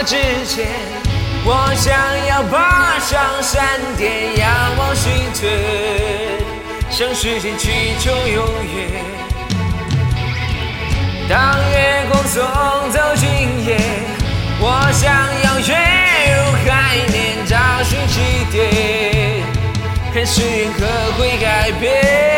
之前，我想要爬上山巅，仰望星辰，向时间祈求永远。当月光送走今夜，我想要跃入海面，找寻起点，看誓言何会改变。